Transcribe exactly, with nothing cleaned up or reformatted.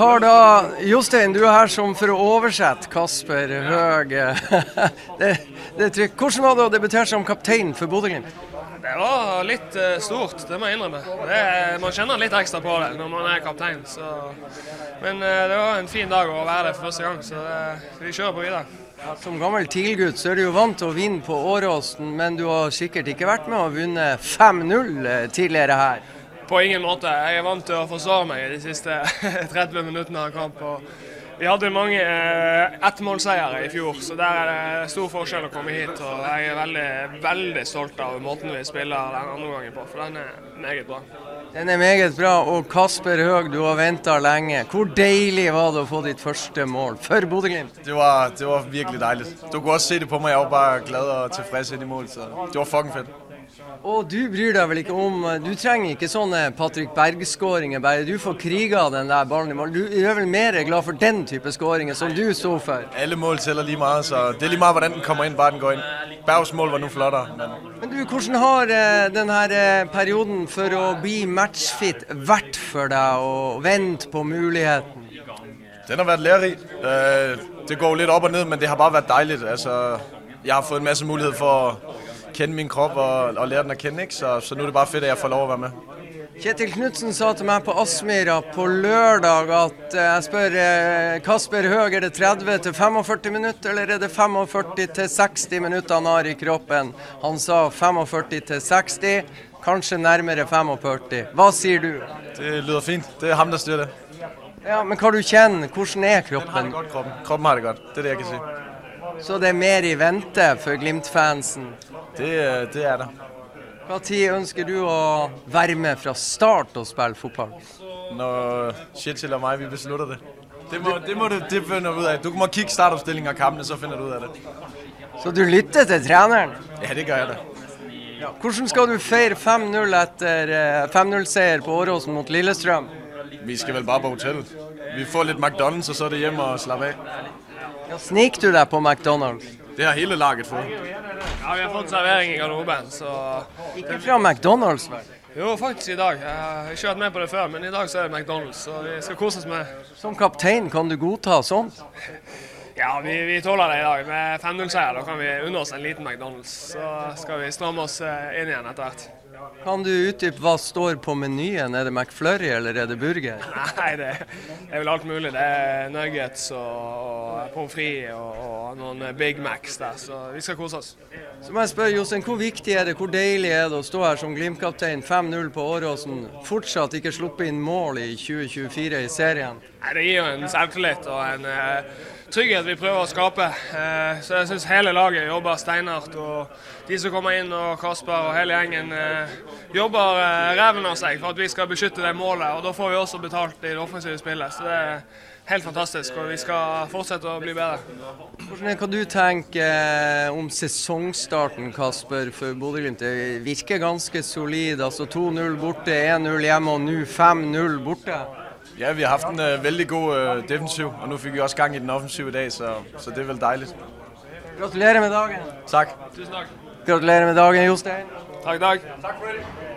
har da, Jostein, du er her som for å oversette Kasper Høeg. det, det er trygt. Hvordan var det å debutere som kaptein for Bodø-Glimt? Det var litt uh, stort, det må jeg innrømme. Det, man kjenner litt ekstra på det når man er kaptein. Så. Men uh, det var en fin dag å være der for første gang, så uh, vi kjører på videre. Ja, som gammel tilgutt så er du jo vant til å vinne på Åråsen, men du har sikkert ikke vært med å vinne fem null tidligere her. På ingen måte. Jeg er vant til å forsvare meg i de siste tretti minuttene av kamp. Vi hadde mange eh, ettmålseiere i fjor, så der er det stor forskjell å komme hit. Og jeg er veldig, veldig stolt av måten vi spiller den andre gangen på, for den er meget bra. Den er meget bra, og Kasper Høeg, du har ventet lenge. Hvor deilig var det å få ditt første mål for Bodø-Glimt? Det var, det var virkelig dejligt. Du kunne også se det på mig, jeg var bare glad og tilfreds ind i mål, så det var fucking fedt. Og du bryr deg vel ikke om, du trenger ikke sånne Patrick Berg-skåringer, bare du får kriget den der ballen i mål. Du er vel mer glad for den type skåringer som du så for? Alle mål tæller lige meget, så det er lige meget, hvordan den kommer ind, bare den går ind. Bergs mål var nu flottere. Men, men du, hvordan har uh, den her uh, perioden for å bli matchfit vært for deg og vente på muligheten? Den har vært lærerig. Uh, det går litt opp og ned, men det har bare vært dejligt. Altså, jeg har fået en masse mulighed for å kende min kropp og, og lære den å kende, ikke? Så, så nu er det bare fedt, at jeg får lov å være med. Kjetil Knudsen sa til meg på Aspmyra på lørdag at jeg spør Kasper Høeg, er det tretti til førtifem minutter, eller er det førtifem til seksti minutter han har i kroppen? Han sa førtifem til seksti, kanskje nærmere førtifem. Hva sier du? Det lyder fint. Det er ham, der styrer det. Ja, men hva du kjenner? Hvordan er kroppen? Den har det godt, kroppen. Kroppen har det godt. Det er det, jeg kan si. Så det er mer i vente for Glimt-fansen? Det, det er det. Hva tid ønsker du å være med fra start og spille fotball? Når Kjetil og meg, vi beslutter det. Det må, det må du det finne ut av. Du må kigge startoppstillingen av kampene, så finner du ut av det. Så du lytter til treneren? Ja, det gjør jeg det. Ja. Hvordan skal du feire fem null etter fem null-seier på Åråsen mot Lillestrøm? Vi skal vel bare på hotellet. Vi får litt McDonald's, og så er det hjemme og slappe av. Ja, snik du deg på McDonald's? Det har hele laget fått. Ja, vi har fått servering i garderoben, så... Ikke fra McDonald's, vel? Jo, faktisk i dag. Jeg har ikke vært med på det før, men i dag så er det McDonald's, så vi skal kose oss med. Som kaptein kan du godta sånt? Ja, vi, vi tåler det i dag. Med fem null-seier, da kan vi unne oss en liten McDonald's. Så skal vi stramme oss inn igjen etter hvert. Kan du utdype hva står på menyen? Er det McFlurry eller er det burger? Nei, det, det er vel alt mulig. Det er nuggets og, og pommes frites og, og noen Big Macs der, så vi skal kose oss. Så må jeg spørre, Jostein, hvor viktig er det, hvor deilig er det å stå her som Glimt-kaptein fem null på Åråsen, fortsatt ikke sluppe inn mål i tjue tjuefire i serien? Nei, det gir jo en selvtillit og en eh, trygghet vi prøver å skape. Eh, så jeg synes hele laget jobber steinhardt, og de som kommer inn og Kasper og hele gjengen eh, jobber eh, reven av seg for at vi skal beskytte det målet, og da får vi også betalt i det offensive spillet. Så det er helt fantastisk, og vi skal fortsette å bli bedre. Hvordan kan du tenke eh, om sesongstarten, Kasper, for Bodø-Glimt? Det virker ganske solid, altså to null borte, én null hjemme og nå fem null borte. Ja, vi har haft en uh, veldig god uh, defensiv, og nu fikk vi også gang i den offensive i dag, så, så det er vel dejligt. Gratulerer med dagen. Takk. Tusen takk. Gratulerer med dagen, Jostein. Takk, takk. Takk for det.